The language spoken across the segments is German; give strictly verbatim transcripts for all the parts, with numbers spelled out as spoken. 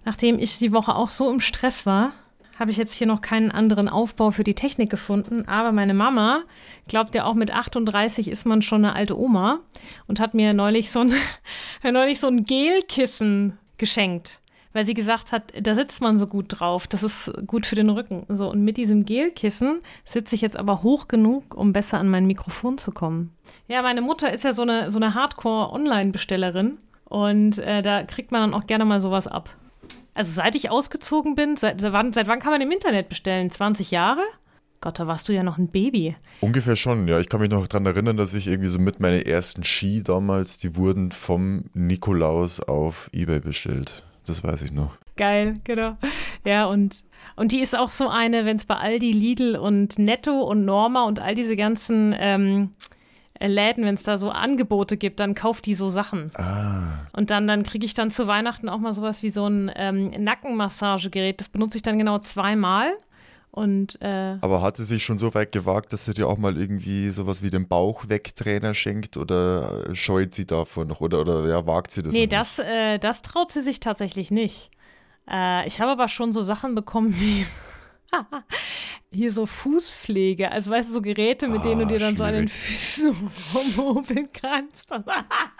Nachdem ich die Woche auch so im Stress war, habe ich jetzt hier noch keinen anderen Aufbau für die Technik gefunden. Aber meine Mama glaubt ja auch, mit achtunddreißig ist man schon eine alte Oma und hat mir neulich so ein, neulich so ein Gelkissen geschenkt, weil sie gesagt hat, da sitzt man so gut drauf, das ist gut für den Rücken. So, und mit diesem Gelkissen sitze ich jetzt aber hoch genug, um besser an mein Mikrofon zu kommen. Ja, meine Mutter ist ja so eine, so eine Hardcore-Online-Bestellerin und äh, da kriegt man dann auch gerne mal sowas ab. Also seit ich ausgezogen bin, seit, seit, wann, seit wann kann man im Internet bestellen? zwanzig Jahre? Gott, da warst du ja noch ein Baby. Ungefähr schon, ja. Ich kann mich noch daran erinnern, dass ich irgendwie so mit meinen ersten Ski damals, die wurden vom Nikolaus auf eBay bestellt. Das weiß ich noch. Geil, genau. Ja, und, und die ist auch so eine, wenn es bei Aldi, Lidl und Netto und Norma und all diese ganzen ähm, Läden, wenn es da so Angebote gibt, dann kauft die so Sachen. Ah. Und dann, dann kriege ich dann zu Weihnachten auch mal sowas wie so ein ähm, Nackenmassagegerät. Das benutze ich dann genau zweimal. Und, äh, Aber hat sie sich schon so weit gewagt, dass sie dir auch mal irgendwie sowas wie den Bauchwegtrainer schenkt oder scheut sie davon noch? Oder, oder ja, wagt sie das nee, noch das, äh, das traut sie sich tatsächlich nicht. Äh, ich habe aber schon so Sachen bekommen wie hier so Fußpflege, also weißt du, so Geräte, mit Ah, denen du dir dann schwierig. so an den Füßen rumhobeln kannst. Und wenn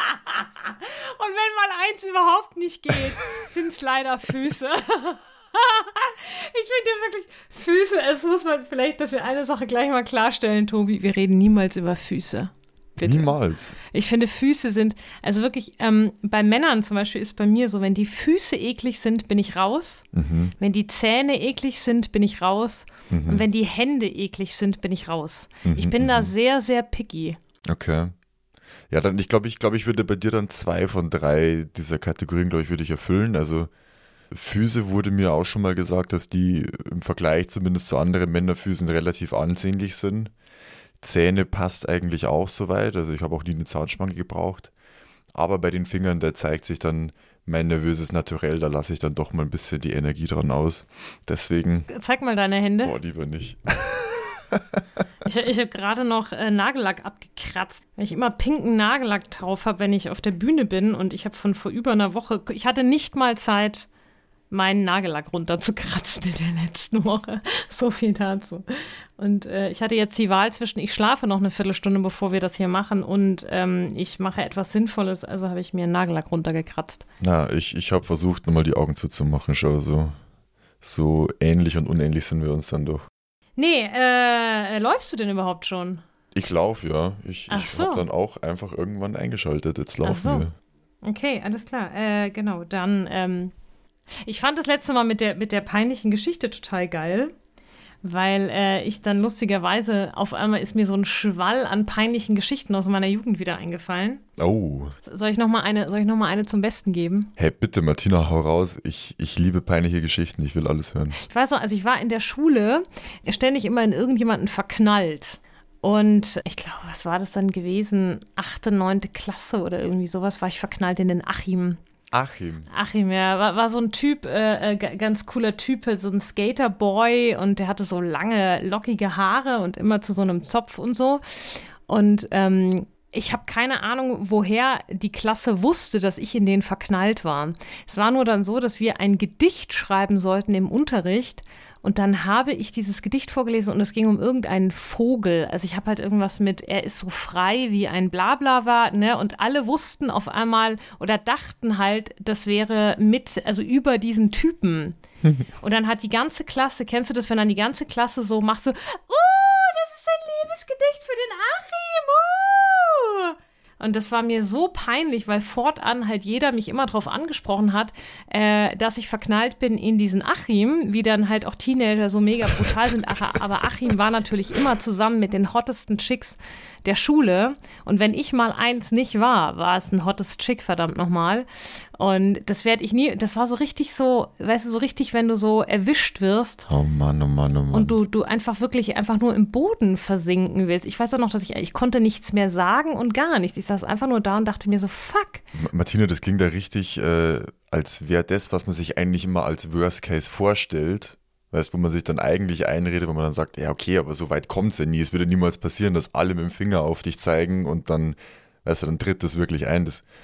mal eins überhaupt nicht geht, sind es leider Füße. Ich finde wirklich, Füße, es muss man vielleicht, dass wir eine Sache gleich mal klarstellen, Tobi, wir reden niemals über Füße. Bitte. Niemals. Ich finde, Füße sind, also wirklich, ähm, bei Männern zum Beispiel ist bei mir so, wenn die Füße eklig sind, bin ich raus. Mhm. Wenn die Zähne eklig sind, bin ich raus. Mhm. Und wenn die Hände eklig sind, bin ich raus. Mhm, Ich bin da mhm. sehr, sehr picky. Okay. Ja, dann, ich glaube, ich glaube, ich würde bei dir dann zwei von drei dieser Kategorien, glaube ich, würde ich erfüllen. Also Füße wurde mir auch schon mal gesagt, dass die im Vergleich zumindest zu anderen Männerfüßen relativ ansehnlich sind. Zähne passt eigentlich auch soweit, also ich habe auch nie eine Zahnspange gebraucht. Aber bei den Fingern, da zeigt sich dann mein nervöses Naturell, da lasse ich dann doch mal ein bisschen die Energie dran aus. Deswegen, Zeig mal deine Hände. boah, lieber nicht. Ich, ich habe gerade noch äh, Nagellack abgekratzt, weil ich immer pinken Nagellack drauf habe, wenn ich auf der Bühne bin. Und ich habe von vor über einer Woche, ich hatte nicht mal Zeit, meinen Nagellack runterzukratzen in der letzten Woche. So viel dazu. Und äh, ich hatte jetzt die Wahl zwischen, ich schlafe noch eine Viertelstunde, bevor wir das hier machen, und ähm, ich mache etwas Sinnvolles, also habe ich mir einen Nagellack runtergekratzt. Na, ich, ich habe versucht, nochmal die Augen zuzumachen, schau, so, so ähnlich und unähnlich sind wir uns dann doch. Nee, äh, läufst du denn überhaupt schon? Ich laufe, ja. Ich, Ach ich so. habe dann auch einfach irgendwann eingeschaltet, jetzt laufen Ach so. wir. Okay, alles klar. Äh, genau, dann, ähm, ich fand das letzte Mal mit der, mit der peinlichen Geschichte total geil, weil äh, ich dann lustigerweise, auf einmal ist mir so ein Schwall an peinlichen Geschichten aus meiner Jugend wieder eingefallen. Oh, Soll ich noch mal eine, soll ich noch mal eine zum Besten geben? hey, bitte, Martina, hau raus. Ich, ich liebe peinliche Geschichten, ich will alles hören. Ich weiß noch, also ich war in der Schule ständig immer in irgendjemanden verknallt. Und ich glaube, was war das dann gewesen? Achte, neunte Klasse oder irgendwie sowas, war ich verknallt in den Achim. Achim. Achim, ja, war, war so ein Typ, äh, g- ganz cooler Typ, so ein Skaterboy, und der hatte so lange, lockige Haare und immer zu so einem Zopf und so. Und ähm, ich habe keine Ahnung, woher die Klasse wusste, dass ich in den verknallt war. Es war nur dann so, dass wir ein Gedicht schreiben sollten im Unterricht. Und dann habe ich dieses Gedicht vorgelesen und es ging um irgendeinen Vogel. Also ich habe halt irgendwas mit, er ist so frei wie ein Blabla war, ne? Und alle wussten auf einmal oder dachten halt, das wäre mit, also über diesen Typen. Und dann hat die ganze Klasse, kennst du das, wenn dann die ganze Klasse so macht so, oh, das ist ein Liebesgedicht für den Achim, oh. Und das war mir so peinlich, weil fortan halt jeder mich immer drauf angesprochen hat, äh, dass ich verknallt bin in diesen Achim, wie dann halt auch Teenager so mega brutal sind. Ach, aber Achim war natürlich immer zusammen mit den hottesten Chicks der Schule. Und wenn ich mal eins nicht war, war es ein hottes Chick, verdammt nochmal. Und das werde ich nie, das war so richtig so, weißt du, so richtig, wenn du so erwischt wirst. Oh Mann, oh Mann, oh Mann. Und du, du einfach wirklich einfach nur im Boden versinken willst. Ich weiß auch noch, dass ich, ich konnte nichts mehr sagen und gar nichts. Ich saß einfach nur da und dachte mir so, fuck. Ma- Martina, das klingt da richtig, äh, als wäre das, was man sich eigentlich immer als Worst Case vorstellt, weißt, wo man sich dann eigentlich einredet, wo man dann sagt, ja okay, aber so weit kommt es ja nie. Es würde niemals passieren, dass alle mit dem Finger auf dich zeigen und dann, weißt du, dann tritt das wirklich ein. Das,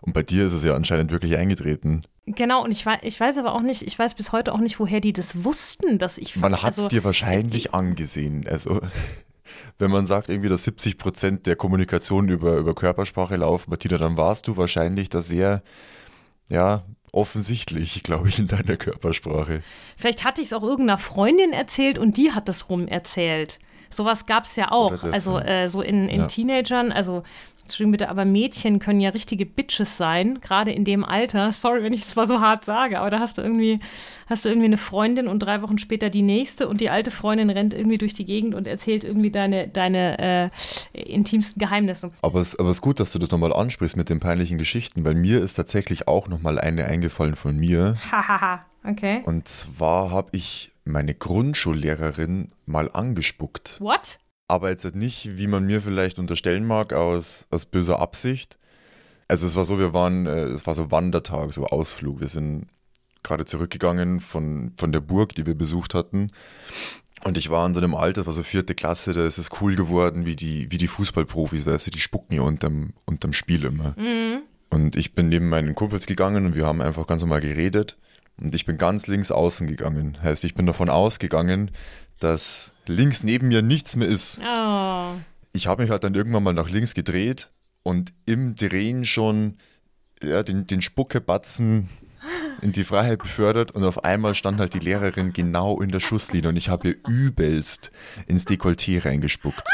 Und bei dir ist es ja anscheinend wirklich eingetreten. Genau, und ich weiß, ich weiß aber auch nicht, ich weiß bis heute auch nicht, woher die das wussten, dass ich... Man hat es also, dir wahrscheinlich die, angesehen. Also, wenn man sagt, irgendwie, dass siebzig Prozent der Kommunikation über, über Körpersprache laufen, Martina, dann warst du wahrscheinlich da sehr, ja, offensichtlich, glaube ich, in deiner Körpersprache. Vielleicht hatte ich es auch irgendeiner Freundin erzählt und die hat das rum erzählt. Sowas gab es ja auch. Das, also ja. äh, so in, in Ja. Teenagern, also Entschuldigung bitte, aber Mädchen können ja richtige Bitches sein, gerade in dem Alter. Sorry, wenn ich es mal so hart sage, aber da hast du irgendwie, hast du irgendwie eine Freundin und drei Wochen später die nächste und die alte Freundin rennt irgendwie durch die Gegend und erzählt irgendwie deine, deine äh, intimsten Geheimnisse. Aber es, aber es ist gut, dass du das nochmal ansprichst mit den peinlichen Geschichten, weil mir ist tatsächlich auch nochmal eine eingefallen von mir. Hahaha, okay. Und zwar habe ich meine Grundschullehrerin mal angespuckt. What? Aber jetzt nicht, wie man mir vielleicht unterstellen mag, aus, aus böser Absicht. Also es war so, wir waren, äh, es war so Wandertag, so Ausflug. Wir sind gerade zurückgegangen von, von der Burg, die wir besucht hatten. Und ich war in so einem Alter, das war so vierte Klasse, da ist es cool geworden, wie die, wie die Fußballprofis, weißt du, die spucken ja unterm, unterm Spiel immer. Mhm. Und ich bin neben meinen Kumpels gegangen und wir haben einfach ganz normal geredet. Und ich bin ganz links außen gegangen. Heißt, ich bin davon ausgegangen, dass links neben mir nichts mehr ist. Oh. Ich habe mich halt dann irgendwann mal nach links gedreht und im Drehen schon ja, den, den Spuckebatzen in die Freiheit befördert und auf einmal stand halt die Lehrerin genau in der Schusslinie und ich habe ihr übelst ins Dekolleté reingespuckt.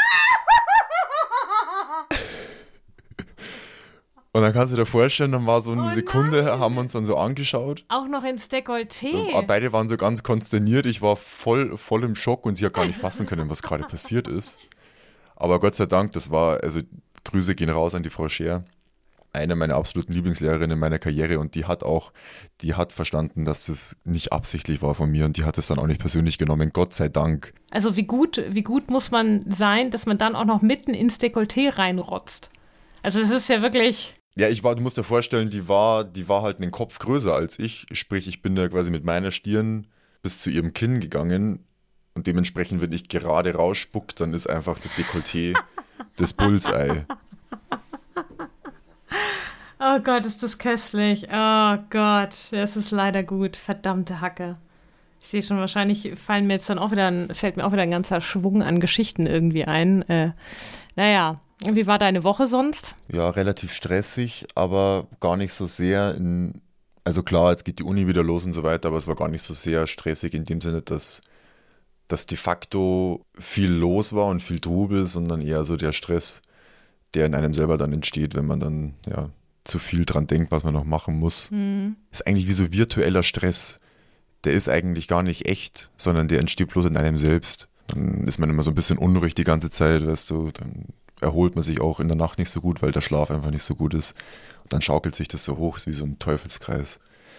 Und dann kannst du dir vorstellen, dann war so eine Oh Sekunde, nein. haben wir uns dann so angeschaut. Auch noch ins Dekolleté. So, beide waren so ganz konsterniert. Ich war voll, voll im Schock und sie hat gar nicht fassen können, was gerade passiert ist. Aber Gott sei Dank, das war, also Grüße gehen raus an die Frau Scher, eine meiner absoluten Lieblingslehrerinnen in meiner Karriere und die hat auch, die hat verstanden, dass das nicht absichtlich war von mir und die hat es dann auch nicht persönlich genommen, Gott sei Dank. Also wie gut, wie gut muss man sein, dass man dann auch noch mitten ins Dekolleté reinrotzt? Also es ist ja wirklich... Ja, ich war, du musst dir vorstellen, die war, die war halt einen Kopf größer als ich, sprich, ich bin da quasi mit meiner Stirn bis zu ihrem Kinn gegangen und dementsprechend, wenn ich gerade rausspuck, dann ist einfach das Dekolleté das Bullseye. Oh Gott, ist das köstlich. Oh Gott, das ist leider gut. Verdammte Hacke. Ich sehe schon, wahrscheinlich fallen mir jetzt dann auch wieder ein, fällt mir auch wieder ein ganzer Schwung an Geschichten irgendwie ein. Äh, naja, wie war deine Woche sonst? Ja, relativ stressig, aber gar nicht so sehr in, also klar, jetzt geht die Uni wieder los und so weiter, aber es war gar nicht so sehr stressig in dem Sinne, dass, dass de facto viel los war und viel Trubel, sondern eher so der Stress, der in einem selber dann entsteht, wenn man dann ja zu viel dran denkt, was man noch machen muss. Mhm. Ist eigentlich wie so virtueller Stress. Der ist eigentlich gar nicht echt, sondern der entsteht bloß in einem selbst. Dann ist man immer so ein bisschen unruhig die ganze Zeit, weißt du, dann erholt man sich auch in der Nacht nicht so gut, weil der Schlaf einfach nicht so gut ist. Und dann schaukelt sich das so hoch, ist wie so ein Teufelskreis.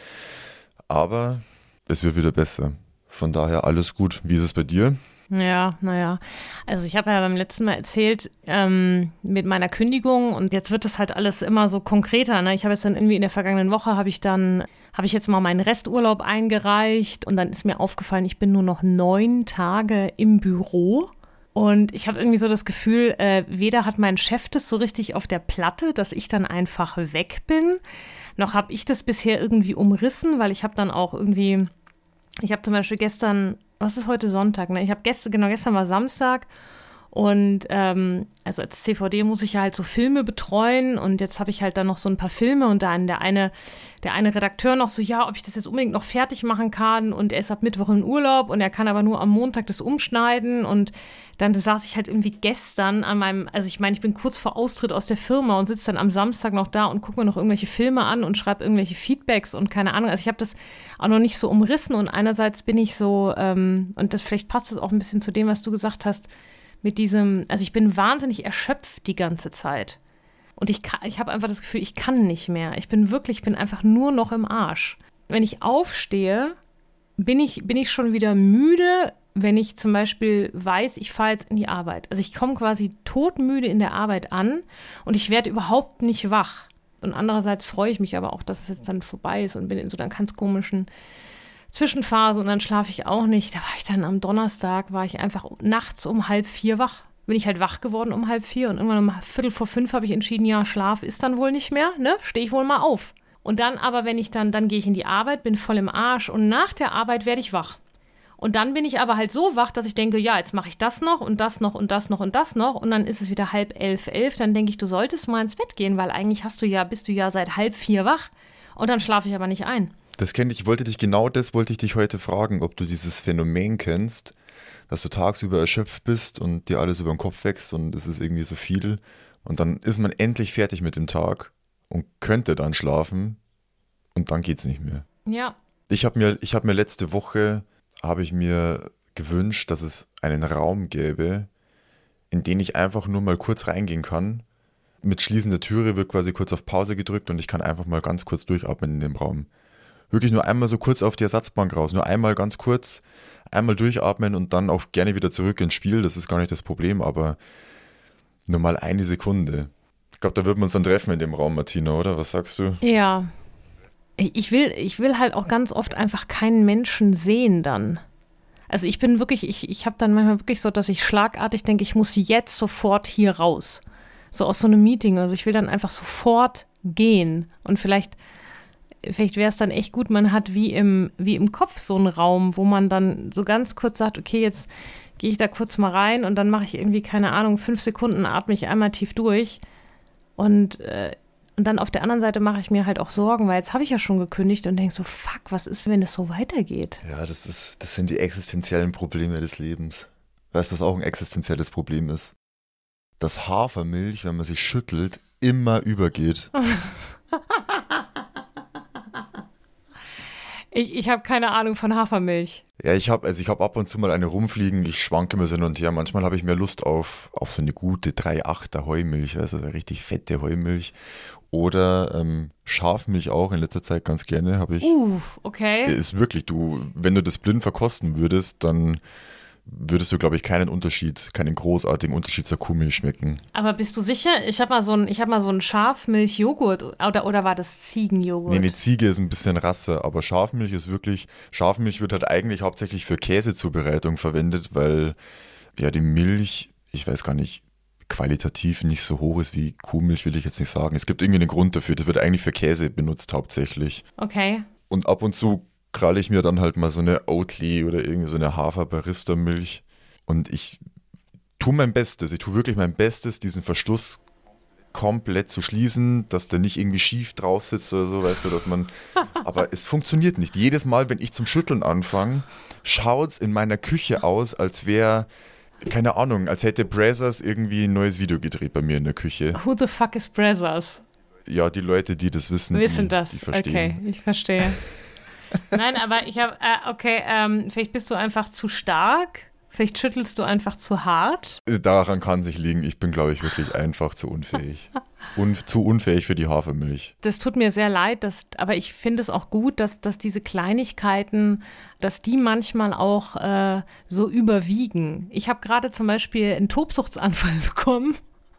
Aber es wird wieder besser. Von daher alles gut. Wie ist es bei dir? Ja, naja. Also ich habe ja beim letzten Mal erzählt ähm, mit meiner Kündigung und jetzt wird das halt alles immer so konkreter. Ne? Ich habe jetzt dann irgendwie in der vergangenen Woche, habe ich dann, habe ich jetzt mal meinen Resturlaub eingereicht und dann ist mir aufgefallen, ich bin nur noch neun Tage im Büro. Und ich habe irgendwie so das Gefühl, äh, weder hat mein Chef das so richtig auf der Platte, dass ich dann einfach weg bin, noch habe ich das bisher irgendwie umrissen, weil ich habe dann auch irgendwie, ich habe zum Beispiel gestern, was ist heute Sonntag, ne? Ich habe gestern, genau, gestern war Samstag und ähm, also als C V D muss ich ja halt so Filme betreuen und jetzt habe ich halt dann noch so ein paar Filme und dann der eine, der eine Redakteur noch so, ja, ob ich das jetzt unbedingt noch fertig machen kann und er ist ab Mittwoch in Urlaub und er kann aber nur am Montag das umschneiden und dann saß ich halt irgendwie gestern an meinem, also ich meine, ich bin kurz vor Austritt aus der Firma und sitze dann am Samstag noch da und gucke mir noch irgendwelche Filme an und schreibe irgendwelche Feedbacks und keine Ahnung, also ich habe das auch noch nicht so umrissen und einerseits bin ich so, ähm, und das vielleicht passt das auch ein bisschen zu dem, was du gesagt hast, mit diesem, also ich bin wahnsinnig erschöpft die ganze Zeit. Und ich, ich habe einfach das Gefühl, ich kann nicht mehr. Ich bin wirklich, ich bin einfach nur noch im Arsch. Wenn ich aufstehe, bin ich, bin ich schon wieder müde, wenn ich zum Beispiel weiß, ich fahre jetzt in die Arbeit. Also ich komme quasi todmüde in der Arbeit an und ich werde überhaupt nicht wach. Und andererseits freue ich mich aber auch, dass es jetzt dann vorbei ist und bin in so einer ganz komischen Zwischenphase und dann schlafe ich auch nicht. Da war ich dann am Donnerstag, war ich einfach nachts um halb vier wach. bin ich halt wach geworden um halb vier und irgendwann um Viertel vor fünf habe ich entschieden, ja, Schlaf ist dann wohl nicht mehr, ne? Stehe ich wohl mal auf. Und dann aber, wenn ich dann, dann gehe ich in die Arbeit, bin voll im Arsch und nach der Arbeit werde ich wach. Und dann bin ich aber halt so wach, dass ich denke, ja, jetzt mache ich das noch und das noch und das noch und das noch und dann ist es wieder halb elf, elf. Dann denke ich, du solltest mal ins Bett gehen, weil eigentlich hast du ja, bist du ja seit halb vier wach und dann schlafe ich aber nicht ein. Das kenne ich, ich wollte dich, genau das wollte ich dich heute fragen, ob du dieses Phänomen kennst, dass du tagsüber erschöpft bist und dir alles über den Kopf wächst und es ist irgendwie so viel und dann ist man endlich fertig mit dem Tag und könnte dann schlafen und dann geht's nicht mehr. Ja. Ich habe mir, ich habe mir letzte Woche habe ich mir gewünscht, dass es einen Raum gäbe, in den ich einfach nur mal kurz reingehen kann. Mit Schließen der Türe wird quasi kurz auf Pause gedrückt und ich kann einfach mal ganz kurz durchatmen in dem Raum. Wirklich nur einmal so kurz auf die Ersatzbank raus, nur einmal ganz kurz, einmal durchatmen und dann auch gerne wieder zurück ins Spiel. Das ist gar nicht das Problem, aber nur mal eine Sekunde. Ich glaube, da würden wir uns dann treffen in dem Raum, Martina, oder? Was sagst du? Ja. Ich will, ich will halt auch ganz oft einfach keinen Menschen sehen dann. Also ich bin wirklich, ich, ich habe dann manchmal wirklich so, dass ich schlagartig denke, ich muss jetzt sofort hier raus. So aus so einem Meeting. Also ich will dann einfach sofort gehen. Und vielleicht, vielleicht wäre es dann echt gut, man hat wie im, wie im Kopf so einen Raum, wo man dann so ganz kurz sagt, okay, jetzt gehe ich da kurz mal rein und dann mache ich irgendwie, keine Ahnung, fünf Sekunden, atme ich einmal tief durch und äh, Und dann auf der anderen Seite mache ich mir halt auch Sorgen, weil jetzt habe ich ja schon gekündigt und denke so, fuck, was ist, wenn das so weitergeht? Ja, das ist, das sind die existenziellen Probleme des Lebens. Weißt du, was auch ein existenzielles Problem ist? Dass Hafermilch, wenn man sie schüttelt, immer übergeht. ich ich habe keine Ahnung von Hafermilch. Ja, ich habe also ich habe ab und zu mal eine rumfliegen, ich schwanke immer so hin und her. Manchmal habe ich mehr Lust auf, auf so eine gute drei Komma achter Heumilch, also eine richtig fette Heumilch. Oder ähm, Schafmilch auch in letzter Zeit ganz gerne, habe ich. Uff, okay. Ist wirklich, du, wenn du das blind verkosten würdest, dann würdest du, glaube ich, keinen Unterschied, keinen großartigen Unterschied zur Kuhmilch schmecken. Aber bist du sicher? Ich habe mal so ein, ich habe mal so einen Schafmilch-Joghurt oder, oder war das Ziegenjoghurt? Nee, eine Ziege ist ein bisschen Rasse, aber Schafmilch ist wirklich, Schafmilch wird halt eigentlich hauptsächlich für Käsezubereitung verwendet, weil ja die Milch, ich weiß gar nicht, qualitativ nicht so hoch ist wie Kuhmilch, will ich jetzt nicht sagen. Es gibt irgendwie einen Grund dafür, das wird eigentlich für Käse benutzt hauptsächlich. Okay. Und ab und zu kralle ich mir dann halt mal so eine Oatly oder irgendwie so eine Hafer-Barista-Milch und ich tue mein Bestes, ich tue wirklich mein Bestes, diesen Verschluss komplett zu schließen, dass der nicht irgendwie schief drauf sitzt oder so, weißt du, dass man, aber es funktioniert nicht. Jedes Mal, wenn ich zum Schütteln anfange, schaut es in meiner Küche aus, als wäre, keine Ahnung, als hätte Brazzers irgendwie ein neues Video gedreht bei mir in der Küche. Who the fuck is Brazzers? Ja, die Leute, die das wissen, Wissen die, das, die verstehen. Okay, ich verstehe. Nein, aber ich habe, äh, okay, ähm, vielleicht bist du einfach zu stark, vielleicht schüttelst du einfach zu hart. Daran kann sich liegen, ich bin, glaube ich, wirklich einfach zu unfähig. Und zu unfähig für die Hafermilch. Das tut mir sehr leid, dass, aber ich finde es auch gut, dass, dass diese Kleinigkeiten, dass die manchmal auch äh, so überwiegen. Ich habe gerade zum Beispiel einen Tobsuchtsanfall bekommen,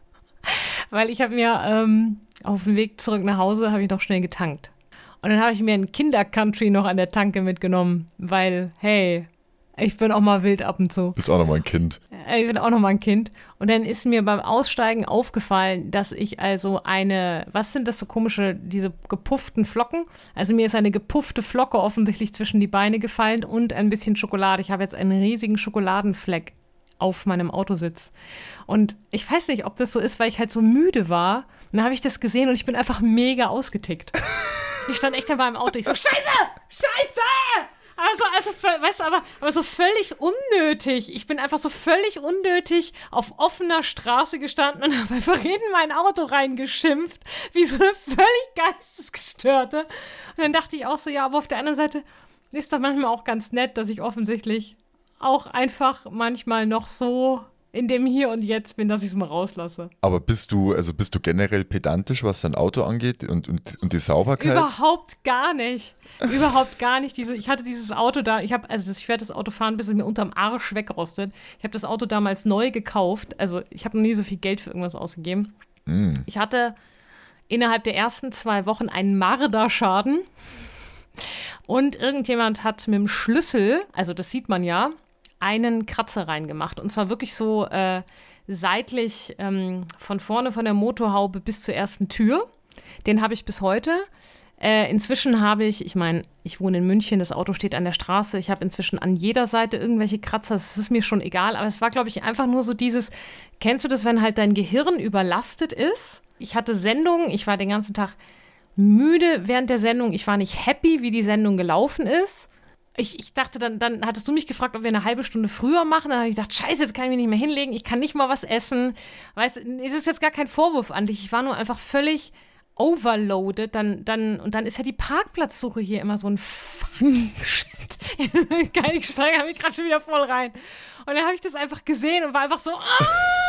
weil ich habe mir ähm, auf dem Weg zurück nach Hause, habe ich noch schnell getankt. Und dann habe ich mir ein Kinder-Country noch an der Tanke mitgenommen, weil, hey, ich bin auch mal wild ab und zu. Bist auch noch mal ein Kind. Ich bin auch noch mal ein Kind. Und dann ist mir beim Aussteigen aufgefallen, dass ich also eine, was sind das so komische, diese gepufften Flocken? Also mir ist eine gepuffte Flocke offensichtlich zwischen die Beine gefallen und ein bisschen Schokolade. Ich habe jetzt einen riesigen Schokoladenfleck auf meinem Autositz. Und ich weiß nicht, ob das so ist, weil ich halt so müde war. Und dann habe ich das gesehen und ich bin einfach mega ausgetickt. Ich stand echt dabei im Auto. Ich so, Scheiße! Scheiße! Also, also, weißt du, aber, aber so völlig unnötig. Ich bin einfach so völlig unnötig auf offener Straße gestanden und habe einfach in mein Auto reingeschimpft, wie so eine völlig geistesgestörte. Und dann dachte ich auch so, ja, aber auf der anderen Seite ist doch manchmal auch ganz nett, dass ich offensichtlich auch einfach manchmal noch so in dem Hier und Jetzt bin, dass ich es mal rauslasse. Aber bist du, also bist du generell pedantisch, was dein Auto angeht und, und, und die Sauberkeit? Überhaupt gar nicht. Überhaupt gar nicht. Diese, ich hatte dieses Auto da, ich habe, also ich werde das Auto fahren, bis es mir unterm Arsch wegrostet. Ich habe das Auto damals neu gekauft. Also ich habe noch nie so viel Geld für irgendwas ausgegeben. Mm. Ich hatte innerhalb der ersten zwei Wochen einen Marderschaden. Und irgendjemand hat mit dem Schlüssel, also das sieht man ja, einen Kratzer reingemacht. Und zwar wirklich so äh, seitlich ähm, von vorne von der Motorhaube bis zur ersten Tür. Den habe ich bis heute. Äh, inzwischen habe ich, ich meine, ich wohne in München, das Auto steht an der Straße. Ich habe inzwischen an jeder Seite irgendwelche Kratzer. Das ist mir schon egal. Aber es war, glaube ich, einfach nur so dieses, kennst du das, wenn halt dein Gehirn überlastet ist? Ich hatte Sendungen, ich war den ganzen Tag müde während der Sendung. Ich war nicht happy, wie die Sendung gelaufen ist. Ich, ich dachte, dann, dann hattest du mich gefragt, ob wir eine halbe Stunde früher machen. Dann habe ich gedacht, scheiße, jetzt kann ich mich nicht mehr hinlegen. Ich kann nicht mal was essen. Weißt du, es ist jetzt gar kein Vorwurf an dich. Ich war nur einfach völlig overloaded. Dann, dann, und dann ist ja die Parkplatzsuche hier immer so ein fucking Shit. Ich steige mich gerade schon wieder voll rein. Und dann habe ich das einfach gesehen und war einfach so, ah!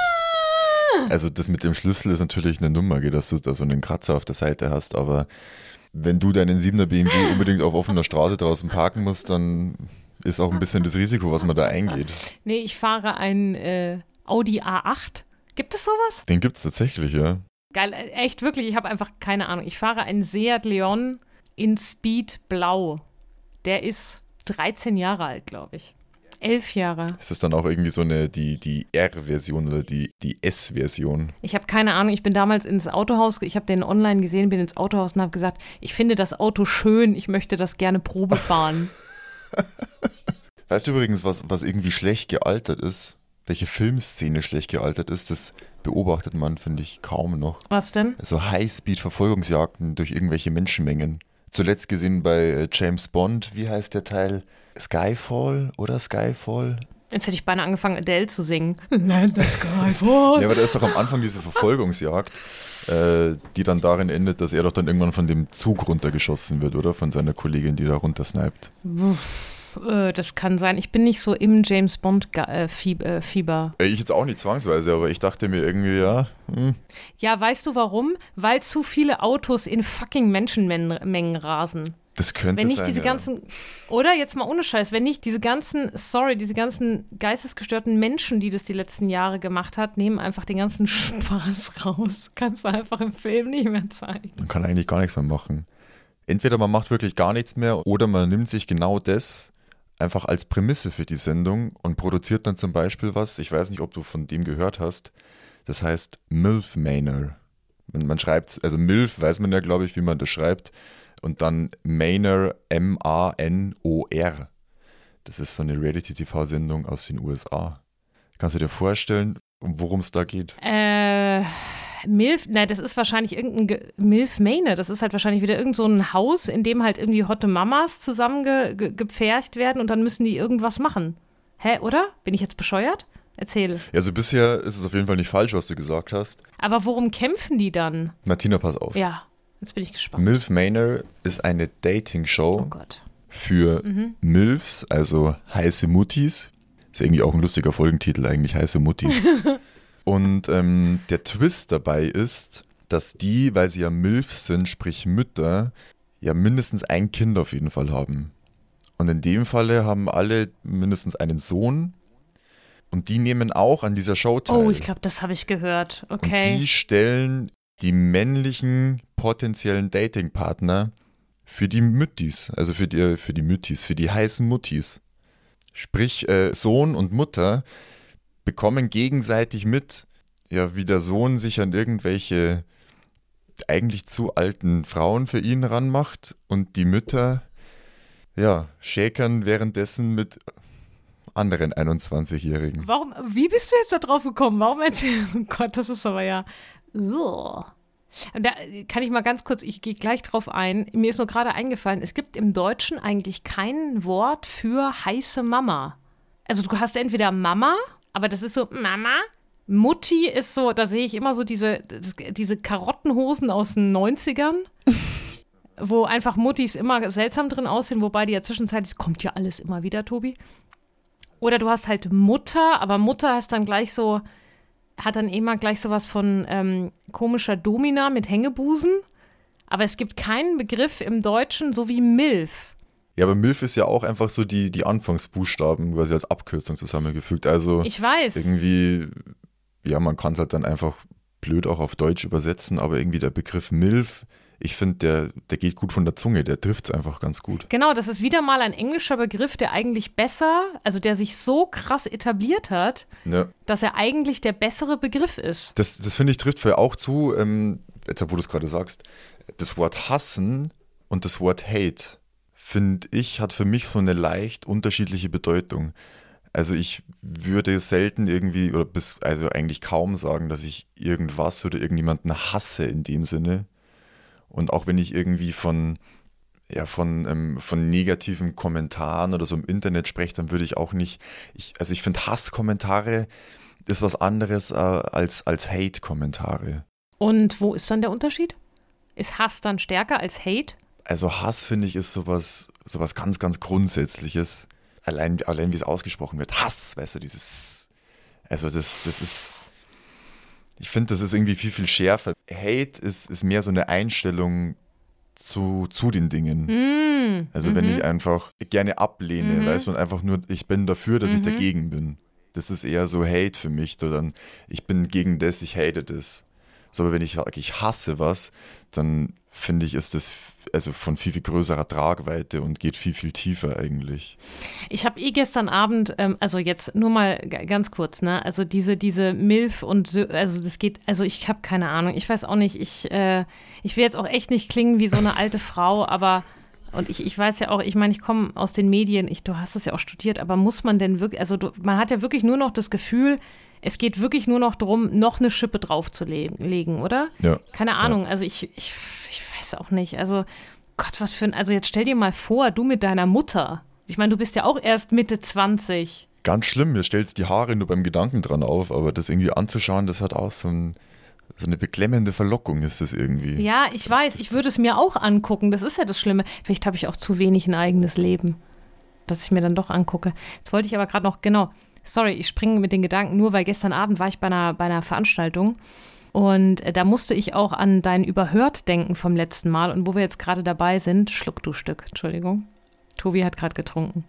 Also das mit dem Schlüssel ist natürlich eine Nummer, dass du da so einen Kratzer auf der Seite hast, aber wenn du deinen siebener B M W unbedingt auf offener Straße draußen parken musst, dann ist auch ein bisschen das Risiko, was man da eingeht. Nee, ich fahre einen äh, Audi A acht. Gibt es sowas? Den gibt es tatsächlich, ja. Geil, echt wirklich, ich habe einfach keine Ahnung. Ich fahre einen Seat Leon in Speed Blau. Der ist dreizehn Jahre alt, glaube ich. Elf Jahre. Ist das dann auch irgendwie so eine, die, die R-Version oder die, die S-Version? Ich habe keine Ahnung, ich bin damals ins Autohaus, ich habe den online gesehen, bin ins Autohaus und habe gesagt, ich finde das Auto schön, ich möchte das gerne Probe fahren. Weißt du übrigens, was, was irgendwie schlecht gealtert ist? Welche Filmszene schlecht gealtert ist, das beobachtet man, finde ich, kaum noch. Was denn? So Highspeed-Verfolgungsjagden durch irgendwelche Menschenmengen. Zuletzt gesehen bei James Bond, wie heißt der Teil? Skyfall oder Skyfall? Jetzt hätte ich beinahe angefangen, Adele zu singen. Land of Skyfall. Ja, aber da ist doch am Anfang diese Verfolgungsjagd, äh, die dann darin endet, dass er doch dann irgendwann von dem Zug runtergeschossen wird, oder? Von seiner Kollegin, die da runtersniped. Das kann sein. Ich bin nicht so im James Bond-Fieber. Ich jetzt auch nicht zwangsweise, aber ich dachte mir irgendwie, ja. Hm. Ja, weißt du warum? Weil zu viele Autos in fucking Menschenmengen rasen. Das könnte wenn nicht sein, diese ja. ganzen, oder jetzt mal ohne Scheiß, wenn nicht diese ganzen, sorry, diese ganzen geistesgestörten Menschen, die das die letzten Jahre gemacht hat, nehmen einfach den ganzen Spaß raus. Kannst du einfach im Film nicht mehr zeigen. Man kann eigentlich gar nichts mehr machen. Entweder man macht wirklich gar nichts mehr oder man nimmt sich genau das einfach als Prämisse für die Sendung und produziert dann zum Beispiel was, ich weiß nicht, ob du von dem gehört hast, das heißt MILF Manor. Man, man schreibt, also MILF weiß man ja, glaube ich, wie man das schreibt. Und dann Manor, M A N O R. Das ist so eine Reality-T V-Sendung aus den U S A. Kannst du dir vorstellen, worum es da geht? Äh, MILF, nein, das ist wahrscheinlich irgendein Ge- MILF Manor. Das ist halt wahrscheinlich wieder irgend so ein Haus, in dem halt irgendwie hotte Mamas zusammengepfercht werden und dann müssen die irgendwas machen. Hä, oder? Bin ich jetzt bescheuert? Erzähl. Ja, also bisher ist es auf jeden Fall nicht falsch, was du gesagt hast. Aber worum kämpfen die dann? Martina, pass auf. Ja. Jetzt bin ich gespannt. MILF Manor ist eine Dating-Show oh Gott. für mhm. MILFs, also heiße Muttis. Ist ja irgendwie auch ein lustiger Folgentitel eigentlich, heiße Muttis. Und ähm, der Twist dabei ist, dass die, weil sie ja MILFs sind, sprich Mütter, ja mindestens ein Kind auf jeden Fall haben. Und in dem Falle haben alle mindestens einen Sohn. Und die nehmen auch an dieser Show teil. Oh, ich glaube, das habe ich gehört. Okay. Und die stellen die männlichen potenziellen Datingpartner für die Müttis, also für die, für die Müttis, für die heißen Muttis. Sprich, äh, Sohn und Mutter bekommen gegenseitig mit, ja, wie der Sohn sich an irgendwelche eigentlich zu alten Frauen für ihn ranmacht und die Mütter, ja, schäkern währenddessen mit anderen einundzwanzigjährigen. Warum, wie bist du jetzt da drauf gekommen? Warum erzählst du? Oh Gott, das ist aber ja. Ugh. Da kann ich mal ganz kurz, ich gehe gleich drauf ein. Mir ist nur gerade eingefallen, es gibt im Deutschen eigentlich kein Wort für heiße Mama. Also du hast entweder Mama, aber das ist so Mama. Mutti ist so, da sehe ich immer so diese, diese Karottenhosen aus den neunzigern, wo einfach Muttis immer seltsam drin aussehen, wobei die ja zwischenzeitlich, kommt ja alles immer wieder, Tobi. Oder du hast halt Mutter, aber Mutter ist dann gleich so, hat dann immer gleich sowas von ähm, komischer Domina mit Hängebusen. Aber es gibt keinen Begriff im Deutschen so wie MILF. Ja, aber MILF ist ja auch einfach so die, die Anfangsbuchstaben quasi als Abkürzung zusammengefügt. Also ich weiß. Irgendwie, ja, man kann es halt dann einfach blöd auch auf Deutsch übersetzen, aber irgendwie der Begriff MILF ich finde, der, der geht gut von der Zunge, der trifft es einfach ganz gut. Genau, das ist wieder mal ein englischer Begriff, der eigentlich besser, also der sich so krass etabliert hat, Ja. dass er eigentlich der bessere Begriff ist. Das, das finde ich, trifft für auch zu, ähm, jetzt wo du es gerade sagst, das Wort hassen und das Wort Hate, finde ich, hat für mich so eine leicht unterschiedliche Bedeutung. Also ich würde selten irgendwie, oder bis, also eigentlich kaum sagen, dass ich irgendwas oder irgendjemanden hasse in dem Sinne. Und auch wenn ich irgendwie von, ja, von, ähm, von negativen Kommentaren oder so im Internet spreche, dann würde ich auch nicht, ich, also ich finde Hasskommentare ist was anderes äh, als, als Hate-Kommentare. Und wo ist dann der Unterschied? Ist Hass dann stärker als Hate? Also Hass, finde ich, ist sowas, sowas ganz, ganz Grundsätzliches. Allein, allein wie es ausgesprochen wird. Hass, weißt du, dieses, also das, das ist, ich finde, das ist irgendwie viel, viel schärfer. Hate ist, ist mehr so eine Einstellung zu, zu den Dingen. Mm, Also mhm. wenn ich einfach gerne ablehne, Mhm. weißt du, und einfach nur, ich bin dafür, dass ich Mhm. dagegen bin. Das ist eher so Hate für mich, so dann, ich bin gegen das, ich hate das. So, aber wenn ich sage, ich hasse was, dann finde ich, ist das also von viel, viel größerer Tragweite und geht viel, viel tiefer eigentlich. Ich habe eh gestern Abend, ähm, also jetzt nur mal g- ganz kurz, ne, also diese, diese Milf und so, also das geht, also ich habe keine Ahnung, ich weiß auch nicht, ich, äh, ich will jetzt auch echt nicht klingen wie so eine alte Frau, aber und ich, ich weiß ja auch, ich meine, ich komme aus den Medien, ich, du hast das ja auch studiert, aber muss man denn wirklich, also du, man hat ja wirklich nur noch das Gefühl, es geht wirklich nur noch darum, noch eine Schippe draufzulegen, oder? Ja. Keine Ahnung, also ich, ich, ich weiß auch nicht, also Gott, was für ein, also jetzt stell dir mal vor, du mit deiner Mutter. Ich meine, du bist ja auch erst Mitte zwanzig. Ganz schlimm, mir stellt die Haare nur beim Gedanken dran auf, aber das irgendwie anzuschauen, das hat auch so, ein, so eine beklemmende Verlockung, ist das irgendwie. Ja, ich weiß, ich würde es mir auch angucken, das ist ja das Schlimme. Vielleicht habe ich auch zu wenig ein eigenes Leben, dass ich mir dann doch angucke. Jetzt wollte ich aber gerade noch, genau, sorry, ich springe mit den Gedanken, nur weil gestern Abend war ich bei einer, bei einer Veranstaltung. Und äh, da musste ich auch an dein Überhört denken vom letzten Mal. Und wo wir jetzt gerade dabei sind, schluck du Stück, Entschuldigung. Tobi hat gerade getrunken.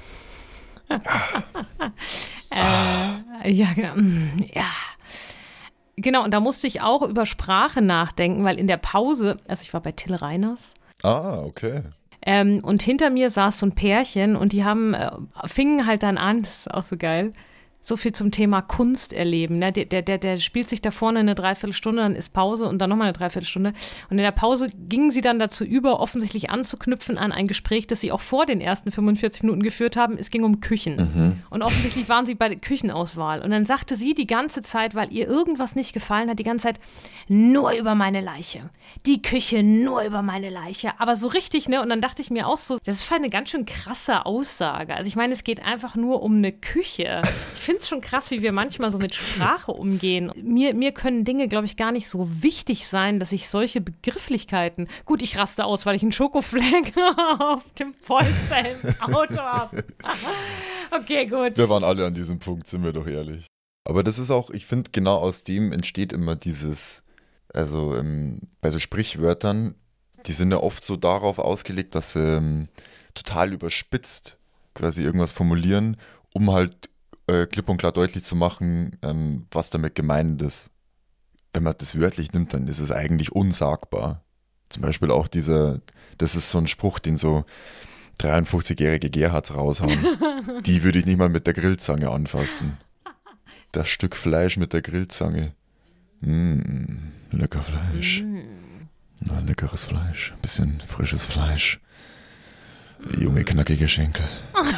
äh, ja, genau. Ja. Genau, und da musste ich auch über Sprache nachdenken, weil in der Pause, also ich war bei Till Reiners. Ah, okay. Ähm, und hinter mir saß so ein Pärchen und die haben, äh, fingen halt dann an, das ist auch so geil, so viel zum Thema Kunst erleben. Ne? Der, der, der, der spielt sich da vorne eine Dreiviertelstunde, dann ist Pause und dann nochmal eine Dreiviertelstunde. Und in der Pause gingen sie dann dazu über, offensichtlich anzuknüpfen an ein Gespräch, das sie auch vor den ersten fünfundvierzig Minuten geführt haben. Es ging um Küchen. Mhm. Und offensichtlich waren sie bei der Küchenauswahl. Und dann sagte sie die ganze Zeit, weil ihr irgendwas nicht gefallen hat, die ganze Zeit, nur über meine Leiche. Die Küche nur über meine Leiche. Aber so richtig, ne? Und dann dachte ich mir auch so, das ist eine ganz schön krasse Aussage. Also ich meine, es geht einfach nur um eine Küche. Ich finde es schon krass, wie wir manchmal so mit Sprache umgehen. Mir, mir können Dinge, glaube ich, gar nicht so wichtig sein, dass ich solche Begrifflichkeiten, gut, ich raste aus, weil ich einen Schokofleck auf dem Polster im Auto habe. Okay, gut. Wir waren alle an diesem Punkt, sind wir doch ehrlich. Aber das ist auch, ich finde, genau aus dem entsteht immer dieses, also ähm, bei so Sprichwörtern, die sind ja oft so darauf ausgelegt, dass sie ähm, total überspitzt quasi irgendwas formulieren, um halt äh, klipp und klar deutlich zu machen, ähm, was damit gemeint ist. Wenn man das wörtlich nimmt, dann ist es eigentlich unsagbar. Zum Beispiel auch dieser, das ist so ein Spruch, den so dreiundfünfzigjährige Gerhards raushauen. Die würde ich nicht mal mit der Grillzange anfassen. Das Stück Fleisch mit der Grillzange. Mmh, lecker Fleisch. Na, leckeres Fleisch. Ein bisschen frisches Fleisch. Junge, knackige Schenkel.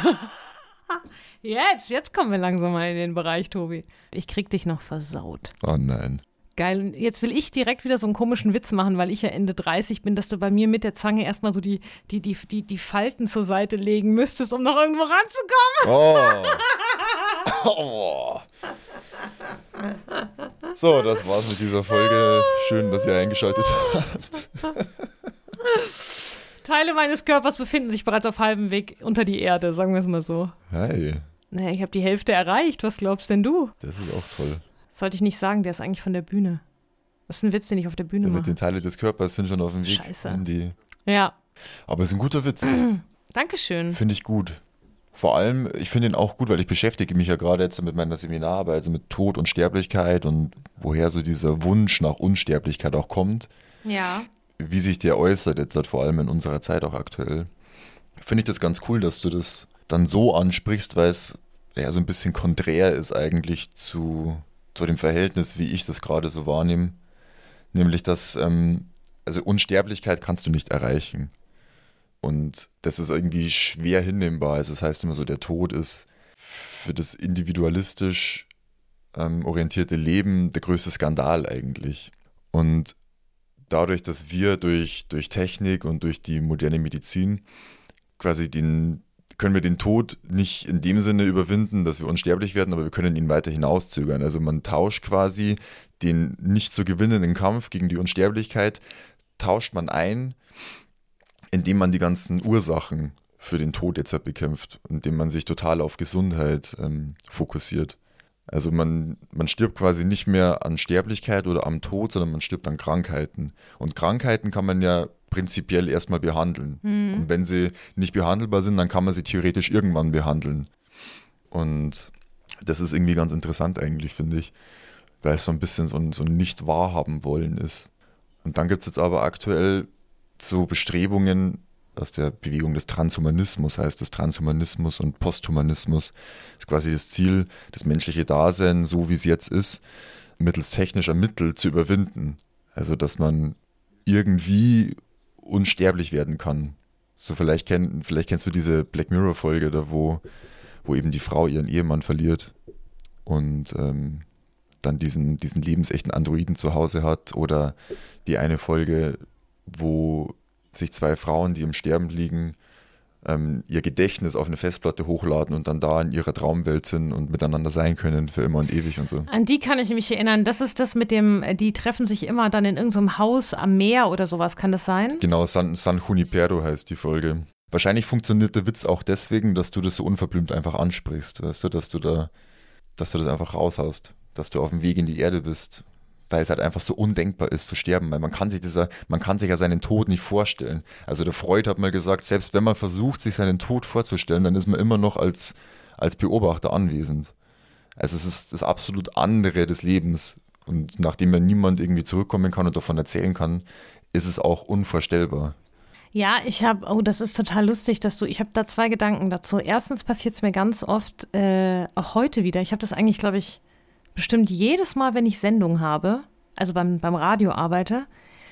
Jetzt, jetzt kommen wir langsam mal in den Bereich, Tobi. Ich krieg dich noch versaut. Oh nein. Geil. Und jetzt will ich direkt wieder so einen komischen Witz machen, weil ich ja Ende dreißig bin, dass du bei mir mit der Zange erstmal so die, die, die, die, die Falten zur Seite legen müsstest, um noch irgendwo ranzukommen. Oh. Oh. So, das war's mit dieser Folge. Schön, dass ihr eingeschaltet habt. Teile meines Körpers befinden sich bereits auf halbem Weg unter die Erde, sagen wir es mal so. Hey, Naja, ich habe die Hälfte erreicht. Was glaubst denn du? das ist auch toll. Das sollte ich nicht sagen, der ist eigentlich von der Bühne. Das ist ein Witz, den ich auf der Bühne Ja, mit mache. den Teilen des Körpers sind schon auf dem Weg Scheiße. in die. Ja, Aber es ist ein guter Witz. Dankeschön. Finde ich gut. Vor allem, ich finde ihn auch gut, weil ich beschäftige mich ja gerade jetzt mit meiner Seminararbeit, also mit Tod und Sterblichkeit und woher so dieser Wunsch nach Unsterblichkeit auch kommt. Ja. wie sich der äußert, jetzt halt vor allem in unserer Zeit auch aktuell, finde ich das ganz cool, dass du das dann so ansprichst, weil es ja so ein bisschen konträr ist eigentlich zu, zu dem Verhältnis, wie ich das gerade so wahrnehme. Nämlich, dass, ähm, also Unsterblichkeit kannst du nicht erreichen. Und das ist irgendwie schwer hinnehmbar. Also das heißt immer so, der Tod ist für das individualistisch ähm, orientierte Leben der größte Skandal eigentlich. Und dadurch, dass wir durch, durch Technik und durch die moderne Medizin quasi den, können wir den Tod nicht in dem Sinne überwinden, dass wir unsterblich werden, aber wir können ihn weiter hinauszögern. Also man tauscht quasi den nicht zu gewinnenden Kampf gegen die Unsterblichkeit, tauscht man ein, indem man die ganzen Ursachen für den Tod jetzt halt bekämpft, indem man sich total auf Gesundheit ähm, fokussiert. Also man, man stirbt quasi nicht mehr an Sterblichkeit oder am Tod, sondern man stirbt an Krankheiten. Und Krankheiten kann man ja prinzipiell erstmal behandeln. Mhm. Und wenn sie nicht behandelbar sind, dann kann man sie theoretisch irgendwann behandeln. Und das ist irgendwie ganz interessant eigentlich, finde ich, weil es so ein bisschen so ein, so ein Nicht-Wahrhaben-Wollen ist. Und dann gibt es jetzt aber aktuell so Bestrebungen aus der Bewegung des Transhumanismus, heißt das Transhumanismus und Posthumanismus, ist quasi das Ziel, das menschliche Dasein, so wie es jetzt ist, mittels technischer Mittel zu überwinden. Also, dass man irgendwie unsterblich werden kann. So vielleicht, kenn, vielleicht kennst du diese Black Mirror-Folge, da wo, wo eben die Frau ihren Ehemann verliert und ähm, dann diesen, diesen lebensechten Androiden zu Hause hat, oder die eine Folge, wo sich zwei Frauen, die im Sterben liegen, ähm, ihr Gedächtnis auf eine Festplatte hochladen und dann da in ihrer Traumwelt sind und miteinander sein können für immer und ewig und so. An die kann ich mich erinnern. Das ist das mit dem, die treffen sich immer dann in irgendeinem Haus am Meer oder sowas, kann das sein? Genau, San, San Junipero heißt die Folge. Wahrscheinlich funktioniert der Witz auch deswegen, dass du das so unverblümt einfach ansprichst, weißt du, dass du da, dass du das einfach raushaust, dass du auf dem Weg in die Erde bist, weil es halt einfach so undenkbar ist zu sterben, weil man kann sich dieser, man kann sich ja seinen Tod nicht vorstellen. Also der Freud hat mal gesagt, selbst wenn man versucht, sich seinen Tod vorzustellen, dann ist man immer noch als, als Beobachter anwesend. Also es ist das absolut andere des Lebens, und nachdem ja niemand irgendwie zurückkommen kann und davon erzählen kann, ist es auch unvorstellbar. Ja, ich habe, oh, das ist total lustig, dass du, ich habe da zwei Gedanken dazu. Erstens passiert es mir ganz oft, äh, auch heute wieder, ich habe das eigentlich, glaube ich, bestimmt jedes Mal, wenn ich Sendung habe, also beim, beim Radio arbeite,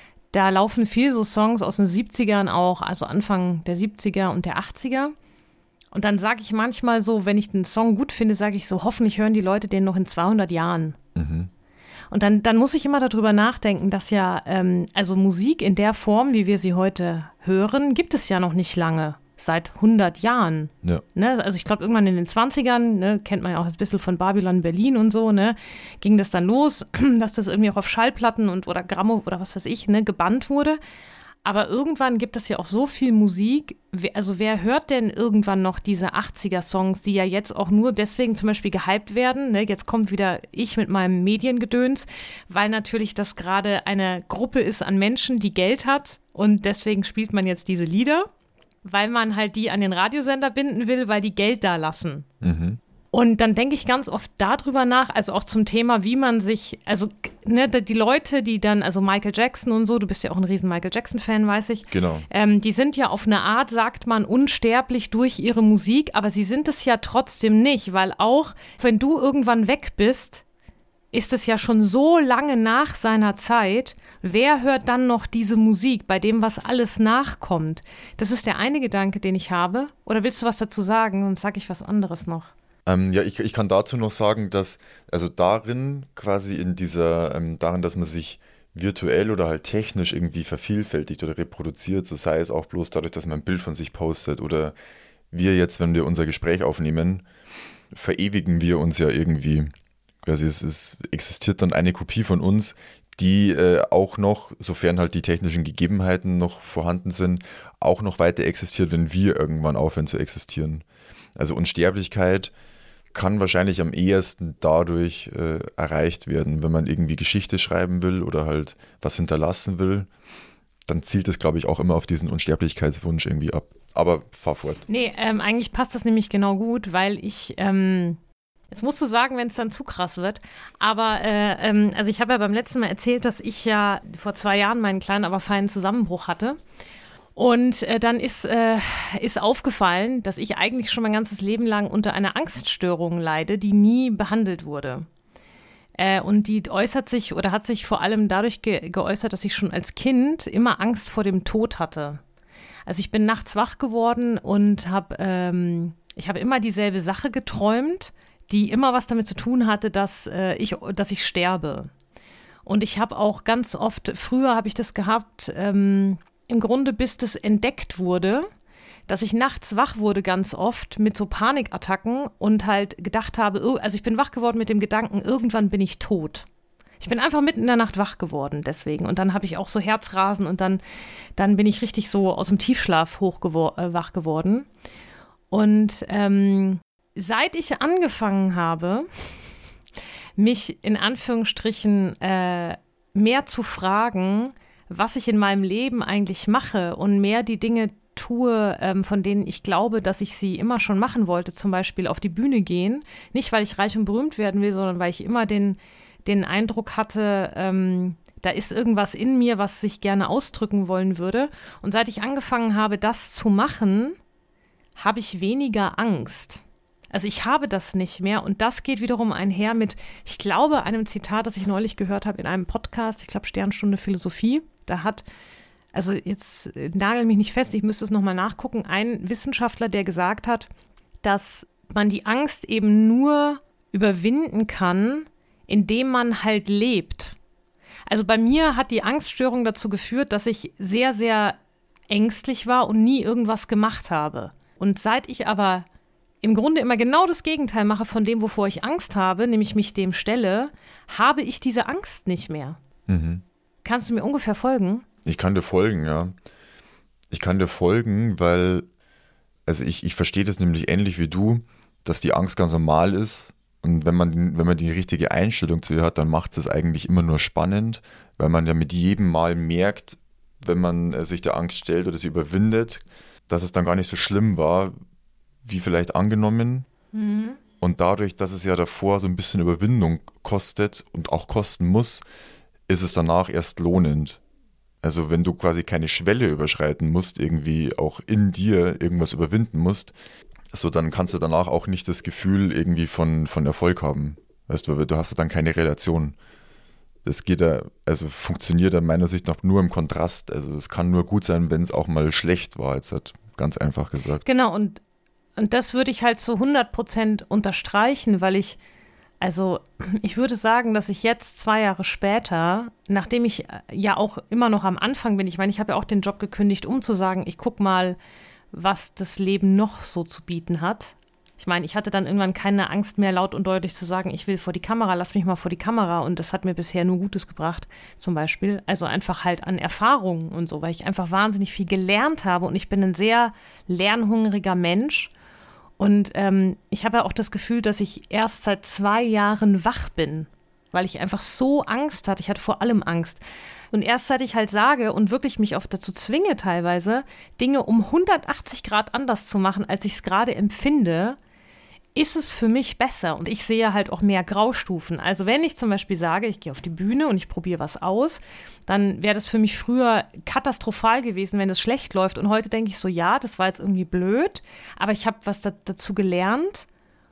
da laufen viel so Songs aus den siebzigern auch, also Anfang der siebziger und der achtziger. Und dann sage ich manchmal so, wenn ich den Song gut finde, sage ich so, hoffentlich hören die Leute den noch in zweihundert Jahren. Mhm. Und dann, dann muss ich immer darüber nachdenken, dass ja, ähm, also Musik in der Form, wie wir sie heute hören, gibt es ja noch nicht lange. Seit hundert Jahren. Ja. Ne? Also ich glaube, irgendwann in den zwanzigern, ne, kennt man ja auch ein bisschen von Babylon Berlin und so, ne, ging das dann los, dass das irgendwie auch auf Schallplatten und oder Grammo oder was weiß ich, ne, gebannt wurde. Aber irgendwann gibt es ja auch so viel Musik. Also wer hört denn irgendwann noch diese achtziger-Songs, die ja jetzt auch nur deswegen zum Beispiel gehypt werden? Ne? Jetzt kommt wieder ich mit meinem Mediengedöns, weil natürlich das gerade eine Gruppe ist an Menschen, die Geld hat, und deswegen spielt man jetzt diese Lieder, weil man halt die an den Radiosender binden will, weil die Geld da lassen. Mhm. Und dann denke ich ganz oft darüber nach, also auch zum Thema, wie man sich, also ne, die Leute, die dann, also Michael Jackson und so, du bist ja auch ein riesen Michael Jackson-Fan, weiß ich. Genau. Ähm, die sind ja auf eine Art, sagt man, unsterblich durch ihre Musik, aber sie sind es ja trotzdem nicht, weil auch, wenn du irgendwann weg bist, ist es ja schon so lange nach seiner Zeit. Wer hört dann noch diese Musik, bei dem was alles nachkommt? Das ist der eine Gedanke, den ich habe. Oder willst du was dazu sagen? Sonst sage ich was anderes noch. Ähm, ja, ich, ich kann dazu noch sagen, dass, also darin, quasi in dieser, ähm, darin, dass man sich virtuell oder halt technisch irgendwie vervielfältigt oder reproduziert, so sei es auch bloß dadurch, dass man ein Bild von sich postet, oder wir jetzt, wenn wir unser Gespräch aufnehmen, verewigen wir uns ja irgendwie. Also es, es existiert dann eine Kopie von uns, die äh, auch noch, sofern halt die technischen Gegebenheiten noch vorhanden sind, auch noch weiter existiert, wenn wir irgendwann aufhören zu existieren. Also Unsterblichkeit kann wahrscheinlich am ehesten dadurch äh, erreicht werden, wenn man irgendwie Geschichte schreiben will oder halt was hinterlassen will, dann zielt es, glaube ich, auch immer auf diesen Unsterblichkeitswunsch irgendwie ab. Aber fahr fort. Nee, ähm, eigentlich passt das nämlich genau gut, weil ich... Ähm Jetzt musst du sagen, wenn es dann zu krass wird. Aber äh, ähm, also ich habe ja beim letzten Mal erzählt, dass ich ja vor zwei Jahren meinen kleinen, aber feinen Zusammenbruch hatte. Und äh, dann ist, äh, ist aufgefallen, dass ich eigentlich schon mein ganzes Leben lang unter einer Angststörung leide, die nie behandelt wurde. Äh, und die äußert sich oder hat sich vor allem dadurch ge- geäußert, dass ich schon als Kind immer Angst vor dem Tod hatte. Also ich bin nachts wach geworden und habe ähm, ich habe immer dieselbe Sache geträumt, die immer was damit zu tun hatte, dass, äh, ich, dass ich sterbe. Und ich habe auch ganz oft, früher habe ich das gehabt, ähm, im Grunde bis das entdeckt wurde, dass ich nachts wach wurde ganz oft mit so Panikattacken und halt gedacht habe, also ich bin wach geworden mit dem Gedanken, irgendwann bin ich tot. Ich bin einfach mitten in der Nacht wach geworden deswegen. Und dann habe ich auch so Herzrasen und dann, dann bin ich richtig so aus dem Tiefschlaf hochgewor- äh, wach geworden. Und ähm, seit ich angefangen habe, mich in Anführungsstrichen äh, mehr zu fragen, was ich in meinem Leben eigentlich mache und mehr die Dinge tue, ähm, von denen ich glaube, dass ich sie immer schon machen wollte, zum Beispiel auf die Bühne gehen. Nicht, weil ich reich und berühmt werden will, sondern weil ich immer den, den Eindruck hatte, ähm, da ist irgendwas in mir, was ich gerne ausdrücken wollen würde. Und seit ich angefangen habe, das zu machen, habe ich weniger Angst. Also ich habe das nicht mehr und das geht wiederum einher mit, ich glaube, einem Zitat, das ich neulich gehört habe in einem Podcast, ich glaube Sternstunde Philosophie, da hat, also jetzt nagel mich nicht fest, ich müsste es nochmal nachgucken, ein Wissenschaftler, der gesagt hat, dass man die Angst eben nur überwinden kann, indem man halt lebt. Also bei mir hat die Angststörung dazu geführt, dass ich sehr, sehr ängstlich war und nie irgendwas gemacht habe. Und seit ich aber im Grunde immer genau das Gegenteil mache von dem, wovor ich Angst habe, nämlich mich dem stelle, habe ich diese Angst nicht mehr. Mhm. Kannst du mir ungefähr folgen? Ich kann dir folgen, ja. Ich kann dir folgen, weil, also ich, ich verstehe das nämlich ähnlich wie du, dass die Angst ganz normal ist und wenn man, wenn man die richtige Einstellung zu ihr hat, dann macht es eigentlich immer nur spannend, weil man ja mit jedem Mal merkt, wenn man äh, sich der Angst stellt oder sie überwindet, dass es dann gar nicht so schlimm war, wie vielleicht angenommen. Mhm. Und dadurch, dass es ja davor so ein bisschen Überwindung kostet und auch kosten muss, ist es danach erst lohnend. Also wenn du quasi keine Schwelle überschreiten musst, irgendwie auch in dir irgendwas überwinden musst, so dann kannst du danach auch nicht das Gefühl irgendwie von, von Erfolg haben. Weißt du, du hast ja dann keine Relation. Das geht ja, also funktioniert ja meiner Sicht nach nur im Kontrast. Also es kann nur gut sein, wenn es auch mal schlecht war, jetzt halt ganz einfach gesagt. Genau, und Und das würde ich halt zu hundert Prozent unterstreichen, weil ich, also ich würde sagen, dass ich jetzt zwei Jahre später, nachdem ich ja auch immer noch am Anfang bin, ich meine, ich habe ja auch den Job gekündigt, um zu sagen, ich gucke mal, was das Leben noch so zu bieten hat. Ich meine, ich hatte dann irgendwann keine Angst mehr, laut und deutlich zu sagen, ich will vor die Kamera, lass mich mal vor die Kamera. Und das hat mir bisher nur Gutes gebracht, zum Beispiel. Also einfach halt an Erfahrungen und so, weil ich einfach wahnsinnig viel gelernt habe. Und ich bin ein sehr lernhungriger Mensch. Und ähm, ich habe ja auch das Gefühl, dass ich erst seit zwei Jahren wach bin, weil ich einfach so Angst hatte. Ich hatte vor allem Angst. Und erst seit ich halt sage und wirklich mich oft dazu zwinge teilweise, Dinge um hundertachtzig Grad anders zu machen, als ich es gerade empfinde, ist es für mich besser. Und ich sehe halt auch mehr Graustufen. Also wenn ich zum Beispiel sage, ich gehe auf die Bühne und ich probiere was aus, dann wäre das für mich früher katastrophal gewesen, wenn es schlecht läuft. Und heute denke ich so, ja, das war jetzt irgendwie blöd, aber ich habe was da, dazu gelernt.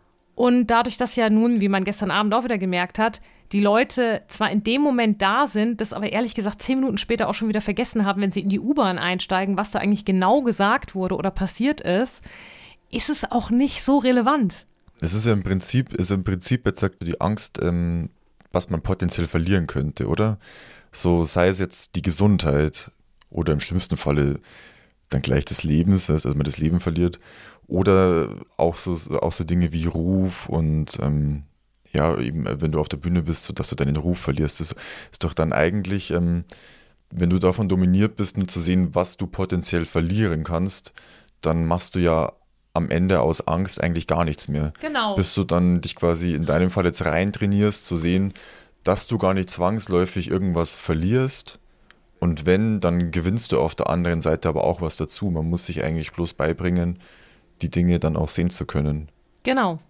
Und dadurch, dass ja nun, wie man gestern Abend auch wieder gemerkt hat, die Leute zwar in dem Moment da sind, das aber ehrlich gesagt zehn Minuten später auch schon wieder vergessen haben, wenn sie in die U-Bahn einsteigen, was da eigentlich genau gesagt wurde oder passiert ist, ist es auch nicht so relevant. Es ist ja im Prinzip, ist im Prinzip jetzt sagt die Angst, ähm, was man potenziell verlieren könnte, oder? So sei es jetzt die Gesundheit oder im schlimmsten Falle dann gleich des Lebens, dass man das Leben verliert, oder auch so, auch so Dinge wie Ruf und ähm, ja, eben wenn du auf der Bühne bist, so dass du deinen Ruf verlierst. Das ist doch dann eigentlich, ähm, wenn du davon dominiert bist, nur zu sehen, was du potenziell verlieren kannst, dann machst du ja am Ende aus Angst eigentlich gar nichts mehr. Genau. Bis du dann dich quasi in deinem Fall jetzt rein trainierst, zu sehen, dass du gar nicht zwangsläufig irgendwas verlierst. Und wenn, dann gewinnst du auf der anderen Seite aber auch was dazu. Man muss sich eigentlich bloß beibringen, die Dinge dann auch sehen zu können. Genau.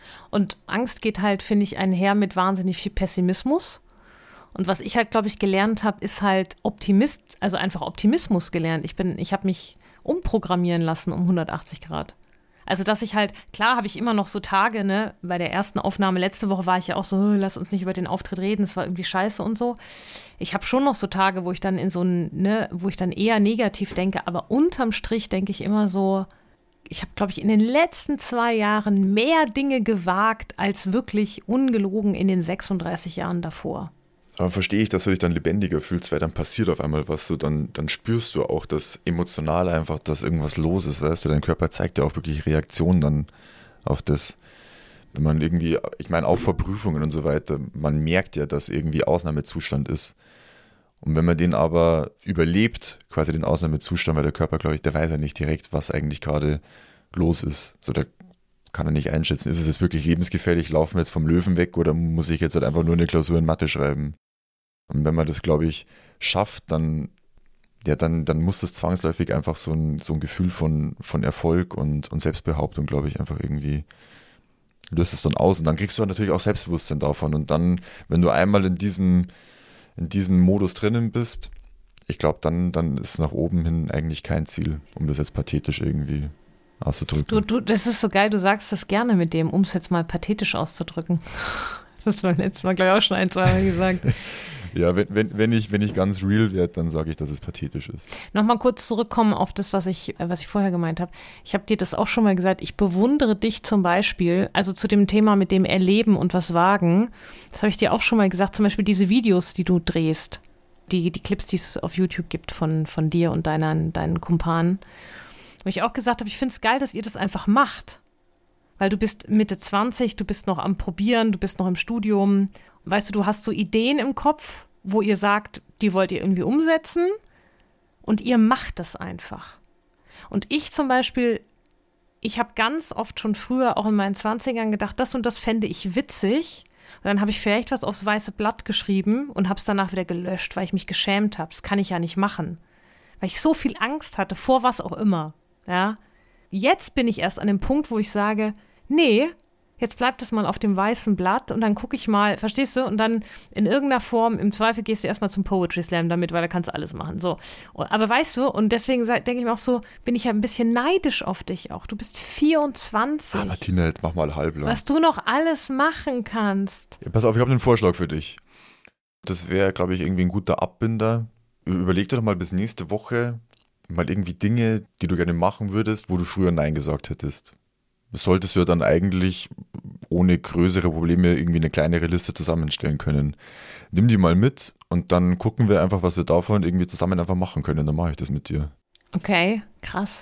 Und Angst geht halt, finde ich, einher mit wahnsinnig viel Pessimismus. Und was ich halt, glaube ich, gelernt habe, ist halt Optimist, also einfach Optimismus gelernt. Ich bin, ich habe mich umprogrammieren lassen um hundertachtzig Grad. Also, dass ich halt, klar habe ich immer noch so Tage, ne, bei der ersten Aufnahme letzte Woche war ich ja auch so, lass uns nicht über den Auftritt reden, es war irgendwie scheiße und so. Ich habe schon noch so Tage, wo ich dann in so ein, ne, wo ich dann eher negativ denke, aber unterm Strich denke ich immer so, ich habe, glaube ich, in den letzten zwei Jahren mehr Dinge gewagt, als wirklich ungelogen in den sechsunddreißig Jahren davor. Aber verstehe ich, dass du dich dann lebendiger fühlst, weil dann passiert auf einmal was, so dann, dann spürst du auch das emotional einfach, dass irgendwas los ist, weißt du, dein Körper zeigt ja auch wirklich Reaktionen dann auf das, wenn man irgendwie, ich meine auch vor Prüfungen und so weiter, man merkt ja, dass irgendwie Ausnahmezustand ist. Und wenn man den aber überlebt, quasi den Ausnahmezustand, weil der Körper, glaube ich, der weiß ja nicht direkt, was eigentlich gerade los ist, so der kann er nicht einschätzen, ist es jetzt wirklich lebensgefährlich, laufen wir jetzt vom Löwen weg oder muss ich jetzt halt einfach nur eine Klausur in Mathe schreiben? Und wenn man das, glaube ich, schafft, dann, ja, dann, dann muss das zwangsläufig einfach so ein, so ein Gefühl von, von Erfolg und, und Selbstbehauptung, glaube ich, einfach irgendwie löst es dann aus. Und dann kriegst du natürlich auch Selbstbewusstsein davon. Und dann, wenn du einmal in diesem, in diesem Modus drinnen bist, ich glaube, dann, dann ist nach oben hin eigentlich kein Ziel, um das jetzt pathetisch irgendwie auszudrücken. Du, du, das ist so geil, du sagst das gerne mit dem, um es jetzt mal pathetisch auszudrücken. Das hast du beim letzten Mal, glaube ich, auch schon ein, zwei Mal gesagt. Ja, wenn, wenn, wenn, ich, wenn ich ganz real werde, dann sage ich, dass es pathetisch ist. Nochmal kurz zurückkommen auf das, was ich, was ich vorher gemeint habe. Ich habe dir das auch schon mal gesagt. Ich bewundere dich zum Beispiel, also zu dem Thema mit dem Erleben und was wagen. Das habe ich dir auch schon mal gesagt. Zum Beispiel diese Videos, die du drehst. Die, die Clips, die es auf YouTube gibt von, von dir und deinen, deinen Kumpanen. Wo ich auch gesagt habe, ich finde es geil, dass ihr das einfach macht. Weil du bist Mitte zwanzig, du bist noch am Probieren, du bist noch im Studium. Weißt du, du hast so Ideen im Kopf, wo ihr sagt, die wollt ihr irgendwie umsetzen und ihr macht das einfach. Und ich zum Beispiel, ich habe ganz oft schon früher, auch in meinen zwanzigern gedacht, das und das fände ich witzig. Und dann habe ich vielleicht was aufs weiße Blatt geschrieben und habe es danach wieder gelöscht, weil ich mich geschämt habe. Das kann ich ja nicht machen. Weil ich so viel Angst hatte, vor was auch immer. Ja? Jetzt bin ich erst an dem Punkt, wo ich sage, nee, jetzt bleibt das mal auf dem weißen Blatt und dann gucke ich mal, verstehst du? Und dann in irgendeiner Form, im Zweifel gehst du erstmal zum Poetry Slam damit, weil da kannst du alles machen. So. Aber weißt du, und deswegen denke ich mir auch so, bin ich ja ein bisschen neidisch auf dich auch. Du bist vierundzwanzig. Ah, Martina, jetzt mach mal halblang. Was du noch alles machen kannst. Ja, pass auf, ich habe einen Vorschlag für dich. Das wäre, glaube ich, irgendwie ein guter Abbinder. Überleg dir doch mal bis nächste Woche mal irgendwie Dinge, die du gerne machen würdest, wo du früher Nein gesagt hättest. Das solltest du ja dann eigentlich ohne größere Probleme irgendwie eine kleinere Liste zusammenstellen können. Nimm die mal mit und dann gucken wir einfach, was wir davon irgendwie zusammen einfach machen können. Dann mache ich das mit dir. Okay, krass.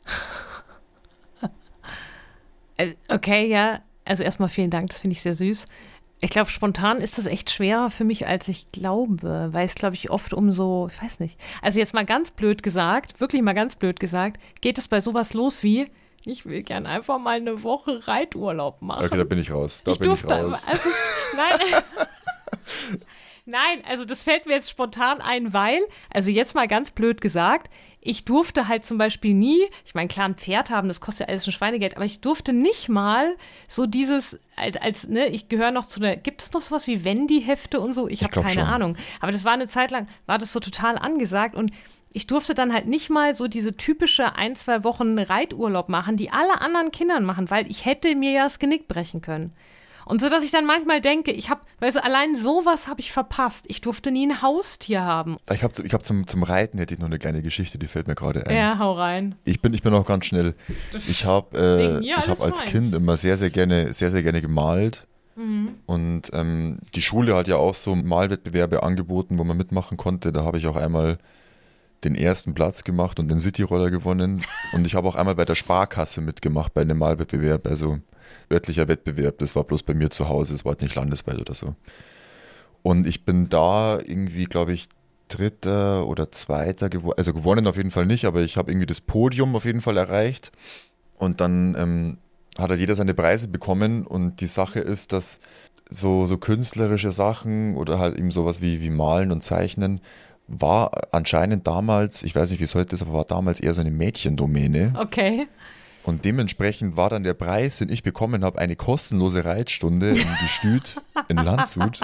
Okay, ja. Also erstmal vielen Dank, das finde ich sehr süß. Ich glaube, spontan ist das echt schwerer für mich, als ich glaube, weil es, glaube ich, oft um so, ich weiß nicht. Also jetzt mal ganz blöd gesagt, wirklich mal ganz blöd gesagt, geht es bei sowas los wie, ich will gern einfach mal eine Woche Reiturlaub machen. Okay, da bin ich raus. Da ich bin durfte, ich raus. Also, nein, nein, also das fällt mir jetzt spontan ein, weil, also jetzt mal ganz blöd gesagt, ich durfte halt zum Beispiel nie, ich meine, klar, ein Pferd haben, das kostet ja alles schon Schweinegeld, aber ich durfte nicht mal so dieses, als, als ne, ich gehöre noch zu der, gibt es noch sowas wie Wendy-Hefte und so? Ich, ich habe keine schon. Ahnung. Aber das war eine Zeit lang, war das so total angesagt und ich durfte dann halt nicht mal so diese typische ein, zwei Wochen Reiturlaub machen, die alle anderen Kindern machen, weil ich hätte mir ja das Genick brechen können. Und so, dass ich dann manchmal denke, ich habe, weißt du, allein sowas habe ich verpasst. Ich durfte nie ein Haustier haben. Ich habe ich hab zum, zum Reiten hätte ich noch eine kleine Geschichte, die fällt mir gerade ein. Ja, hau rein. Ich bin, ich bin auch ganz schnell. Ich habe äh, ich hab als fein. Kind immer sehr, sehr gerne, sehr, sehr gerne gemalt. Mhm. Und ähm, die Schule hat ja auch so Malwettbewerbe angeboten, wo man mitmachen konnte. Da habe ich auch einmal den ersten Platz gemacht und den Cityroller gewonnen. Und ich habe auch einmal bei der Sparkasse mitgemacht, bei einem Malwettbewerb, also örtlicher Wettbewerb, das war bloß bei mir zu Hause, es war jetzt nicht landesweit oder so. Und ich bin da irgendwie, glaube ich, Dritter oder Zweiter geworden, also gewonnen auf jeden Fall nicht, aber ich habe irgendwie das Podium auf jeden Fall erreicht. Und dann ähm, hat halt jeder seine Preise bekommen und die Sache ist, dass so, so künstlerische Sachen oder halt eben sowas wie, wie Malen und Zeichnen war anscheinend damals, ich weiß nicht, wie es heute ist, aber war damals eher so eine Mädchendomäne. Okay. Und dementsprechend war dann der Preis, den ich bekommen habe, eine kostenlose Reitstunde im Gestüt in Landshut.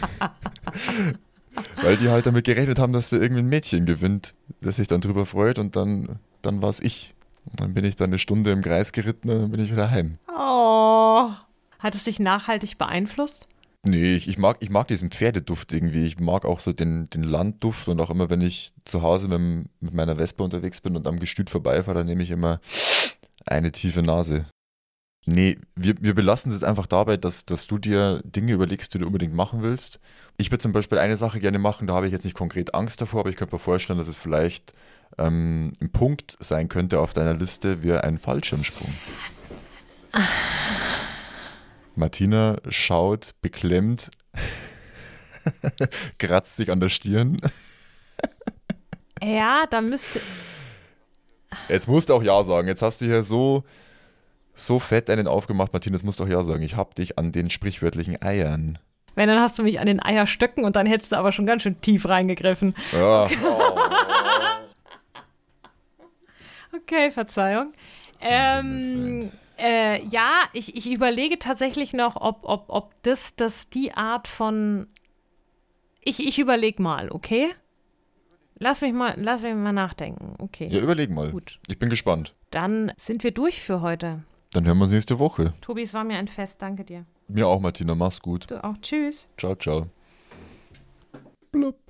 Weil die halt damit gerechnet haben, dass da irgendwie ein Mädchen gewinnt, das sich dann drüber freut und dann, dann war es ich. Und dann bin ich dann eine Stunde im Kreis geritten und dann bin ich wieder heim. Oh. Hat es dich nachhaltig beeinflusst? Nee, ich, ich, mag, ich mag diesen Pferdeduft irgendwie. Ich mag auch so den, den Landduft und auch immer, wenn ich zu Hause mit, dem- mit meiner Vespa unterwegs bin und am Gestüt vorbeifahre, dann nehme ich immer eine tiefe Nase. Nee, wir, wir belassen es einfach dabei, dass, dass du dir Dinge überlegst, die du unbedingt machen willst. Ich würde zum Beispiel eine Sache gerne machen, da habe ich jetzt nicht konkret Angst davor, aber ich könnte mir vorstellen, dass es vielleicht ähm, ein Punkt sein könnte auf deiner Liste, wie ein Fallschirmsprung. Martina schaut beklemmt, kratzt sich an der Stirn. Ja, da müsste. Jetzt musst du auch Ja sagen. Jetzt hast du hier so, so fett einen aufgemacht, Martina, jetzt musst du auch Ja sagen. Ich hab dich an den sprichwörtlichen Eiern. Wenn, dann hast du mich an den Eierstöcken und dann hättest du aber schon ganz schön tief reingegriffen. Ja. Okay, Verzeihung. Ähm, äh, ja, ich, ich überlege tatsächlich noch, ob, ob, ob das, das die Art von. Ich, ich überlege mal, okay? Lass mich mal, lass mich mal nachdenken. Okay. Ja, überleg mal. Gut. Ich bin gespannt. Dann sind wir durch für heute. Dann hören wir uns nächste Woche. Tobi, es war mir ein Fest. Danke dir. Mir auch, Martina. Mach's gut. Du auch. Tschüss. Ciao, ciao. Blub.